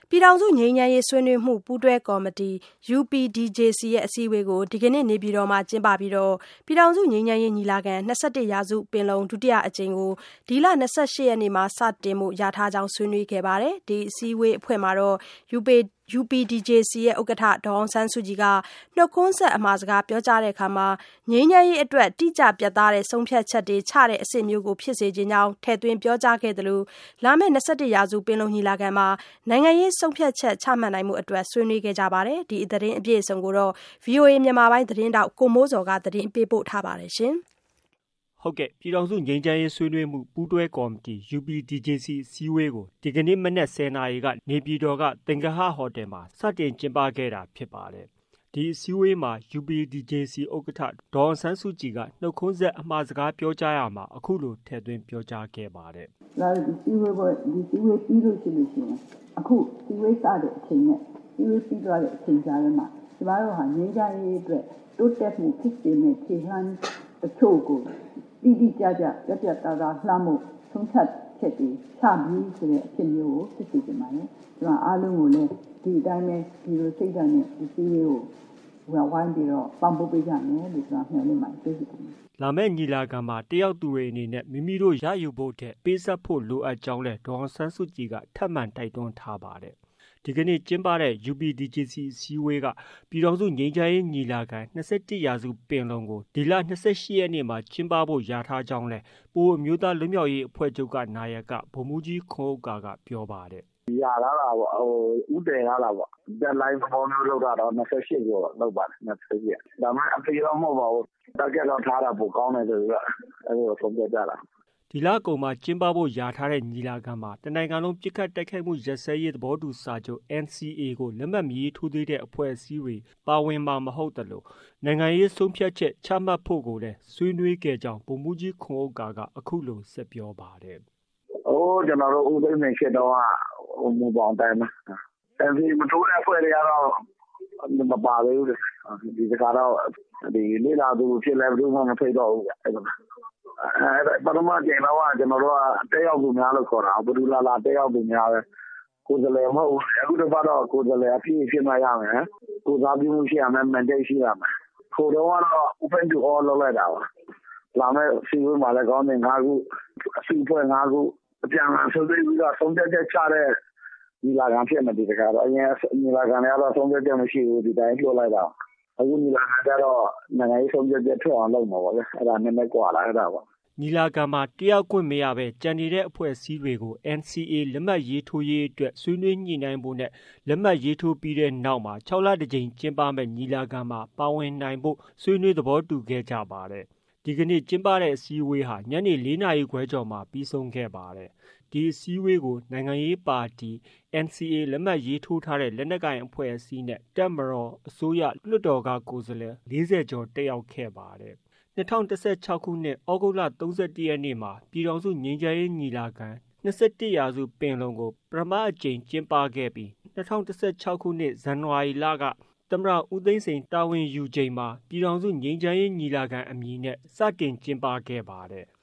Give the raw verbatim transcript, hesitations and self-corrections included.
ပြည်ထောင်စုငြိမ်းချမ်းရေးဆွေးနွေးမှုပူးတွဲကော်မတီ U P D J C ရဲ့အစည်းအဝေးကိုဒီကနေ့နေပြည်တော်မှာကျင်းပပြီးပြည်ထောင်စုငြိမ်းချမ်းရေးညီလာခံ၂၁ရာစုပင်လုံဒုတိယအကြိမ်ကိုဒီလ၂၈ရက်နေ့မှာစတင်မှုရထားကြောင်းဆွေးနွေးခဲ့ပါတယ်။ဒီအစည်းအဝေးအဖွဲ့မှာတော့ U P D J C ရဲ့ဥက္ကဋ္ဌဒေါ်အောင်ဆန်းစုကြည်ကနှုတ်ခွန်းဆက်အမှာစကားပြောကြားတဲ့အခါမှာငြိမ်းချမ်းရေးအတွက်တိကျပြတ်သားတဲ့ဆုံးဖြတ်ချက်တွေချတဲ့အဆင့်မျိုးကိုဖြစ်စေခြင်းကြောင်းထည့်သွင်းပြောကြားခဲ့သလိုလာမယ့်၂၁ရာစုပင်လုံညီလာခံမှာနိုင်ငံရေးဆုံးဖြတ်ချက်ချမှတ်နိုင်မှုအတွက်ဆွေးနွေးခဲ့ကြပါတယ်။ဒီသတင်းအပြည့်အစုံကိုတော့ V O A မြန်မာပိုင်းသတင်းတောက်ကိုမိုးစော်ကသတင်းပေးပို့ထားပါတယ်ရှင်။ဟုတ်ကဲ့ပြည်ထောင်စုငြိမ်းချမ်းရေးဆွေးနွေးမှုပူးတွဲကော်မတီ U P D J C အစည်းအဝေးကိုဒီကနေ့မနက်၁၀နာရီကနေပြည်တော်ကသင်္ဂဟဟိုတယ်မှာစတင်ကျင်းပခဲ့တာဖြစ်ပါတယ်။ဒီအစည်းအဝေးမှာ U P D J C ဥက္ကဋ္ဌဒေါ်အောင်ဆန်းစုကြည်ကနှုတ်ခွန်းဆက်အမှာစကားပြောကြားရမှာအခုလိုထည့်သွင်းပြောကြားခဲ့ပါတယ်။လာဒီစည်းဝေးပွဲဒီစည်းဝေးပြီးလို့ရှိလို့ရှိရင်အခုစည်းဝေးစတဲ့အချိန်နဲ့စည်းဝေးပြီးသွားတဲ့အချိန်ကြားထဲမှာကျမတို့ဟာငြိမ်းချမ်းရေးအတွက်တိုးတက်မှုဖြစ်စေမယ့်ခြေလှမ်းအချို့ကိုတိတိကျကျပြတ်ပြတ်သားသားလှမ်းမှုဆုံးဖြတ်ချက်တွေချပြီးဆိုတဲ့အဖြစ်မျိုးကိုဖြစ်စေချင်ပါတယ်။ကျွန်တော်အားလုံးကိုလည်းဒီအတိုင်းပဲဒီလိုစိတ်ဓာတ်နဲ့ဒီစည်းဝေးကိုဝိုင်းပြီးတော့ပံ့ပိုးပေးကြမယ်လို့ကျွန်တော်မျှော်လင့်ပါတယ်ကျေးဇူးတင်ပါတယ်။လာမယ့်ညီလာခံမှာတယောက်သူတွေအနေနဲ့မိမိတို့ရယူဖို့တဲ့ပေးဆက်ဖို့လိုအပ်ကြောင်းလဲဒေါ်အောင်ဆန်းစုကြည်ကထပ်မံတိုက်တွန်းထားပါတယ်။ဒီကနေ့ကျင်းပတဲ့ U P D J C အစည်းအဝေးကပြည်ထောင်စုငြိမ်းချမ်းရေးညီလာခံ၂၁ရာစုပင်လုံကိုဒီလ၂၈ရက်နေ့မှာကျင်းပဖို့ရာထားကြောင်းလဲပိုးအမျိုးသားလွတ်မြောက်ရေးအဖွဲ့ချုပ်ကနာယကဗိုလ်မှူးကြီးခွန်ဥက္ကာကပြောပါတယ်။ရထားတာပေါ့ဟိုဥတည်ထားတာပေါ့ deadline ပေါ်မျိုးလောက်တာတော့၂၈ကိုလောက်ပါတယ်၂၈ဒါမှအပြေတော့မဟုတ်ပါဘူးတက်ကြတော့ထားတာပိုကောင်းတယ်ဆိုတော့အဲ့လိုဆုံးဖြတ်ကြတာဒီလကုန်မှာကျင်းပဖို့ယာထားတဲ့ညီလာခံမှာတနိုင်ငံလုံးပြစ်ခတ်တိုက်ခိုက်မှုရပ်စဲရေးသဘောတူစာချုပ် N C A ကိုလက်မှတ်မရေးထိုးသေးတဲ့အဖွဲ့အစည်းတွေပါဝင်မှာမဟုတ်တယ်လို့နိုင်ငံရေးဆုံးဖြတ်ချက်ချမှတ်ဖို့ကိုလည်းဆွေးနွေးခဲ့ကြောင်းဗိုလ်မှူးကြီးခွန်ဥက္ကာကအခုလိုဆက်ပြောပါတယ်။အိုးကျွန်တော်တို့ဦးသိန်းစိန်ရှစ်တော့ဟိုမူပေါင်းတိုင်းမှာ N C A မထိုးတဲ့အဖွဲ့တွေကတော့မပါသေးဘူးဒီစကားတော့ဒီလေလာသူဖြစ်လဲဘယ်သူမှမဖိတ်တော့ဘူးအဲ့လိုအဲပထမကျရင်တော့ကျွန်တော်တို့ကတက်ရောက်သူများလို့ခေါ်တာဘယ်သူလာလာတက်ရောက်သူများပဲကိုယ်စားလှယ်မဟုတ်ဘူးအခုတော့တော့ကိုယ်စားလှယ်အဖြစ်ဖြစ်မှရမယ်ကိုယ်စားပြုမှုရှိရမယ် mandate ရှိရမယ်ခိုးတော့ကတော့ open to all လုပ်လိုက်တာပါလာမယ့်စီဝေးမှာလည်းကောင်းတယ်ငါးခုအစီအဖွဲ့ငါးခုအပြန်အလှန်ဆွေးနွေးပြီးတော့ဆုံးဖြတ်ချက်ချတဲ့ညီလာခံဖြစ်နေဒီတခါတော့အရင်ညီလာခံတွေကတော့ဆုံးဖြတ်ချက်မရှိဘူးဒီတိုင်းပြောလိုက်တာအခုညီလာခံကျတော့နိုင်ငံရေးဆုံးဖြတ်ချက်ထွက်အောင်လုပ်မှာပေါ့လေအဲ့ဒါနည်းနည်းကွာလာအဲ့ဒါပေါ့ညီလာခံမှာတယောက်ခွင့်မရပဲကြံနေတဲ့အဖွဲ့အစည်းတွေကို N C A လက်မှတ်ရေးထိုးရေးအတွက်ဆွေးနွေးညှိနှိုင်းဖို့နဲ့လက်မှတ်ရေးထိုးပြီးတဲ့နောက်မှာ၆လတစ်ကြိမ်ကျင်းပမဲ့ညီလာခံမှာပါဝင်နိုင်ဖို့ဆွေးနွေးသဘောတူခဲ့ကြပါတယ်။ဒီကနေ့ကျင်းပတဲ့အစည်းအဝေးဟာညနေ၄နာရီခွဲကျော်မှာပြီးဆုံးခဲ့ပါတယ်။ဒီအစည်းအဝေးကိုနိုင်ငံရေးပါတီ N C A လက်မှတ်ရေးထိုးထားတဲ့လက်နက်ကိုင်အဖွဲ့အစည်းနဲ့တပ်မတော်အစိုးရလွှတ်တော်ကကိုယ်စားလှယ်၄၀ကျော်တက်ရောက်ခဲ့ပါတယ်။၂၀၁၆ခုနှစ်ဩဂုတ်လ၃၁ရက်နေ့မှာပြည်ထောင်စုငြိမ်းချမ်းရေးညီလာခံ၂၁ရာစုပင်လုံကိုပထမအကြိမ်ကျင်းပခဲ့ပြီး၂၀၁၆ခုနှစ်ဇန်နဝါရီလကသမ္မတဦးသိန်းစိန်တာဝန်ယူချိန်မှာပြည်ထောင်စုငြိမ်းချမ်းရေးညီလာခံအမည်နဲ့စတင်ကျင်းပခဲ့ပါတယ်